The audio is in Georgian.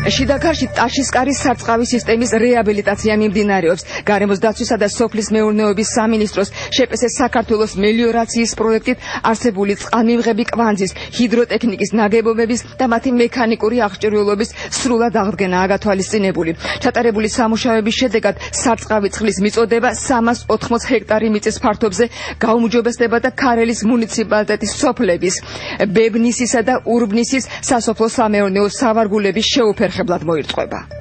შიდაქარში ტაშისკარის სარწყავი სისტემის რეაბილიტაცია მიმდინარეობს. გარემოს დაცვისა და სოფლის მეურნეობის სამინისტროს შეპესეს საქართველოს მელიორაციის პროექტით არსებული წყალმიმღები კვანძის, ჰიდროტექნიკის ნაგებობების და მათი მექანიკური აღჭურვილობის სრულად აღდგენაა გათვალისწინებული. ჩატარებული სამუშაოების შედეგად სარწყავი წყლის მიწოდება 380 ჰექტარი მიწის ფართობზე გაუმჯობესდება და ქარელის მუნიციპალიტეტის სოფლების, ბებნისისა და ურბნისის სასოფლო სამეურნეო სავარგულების შეუფერხებლად მოირწყვება.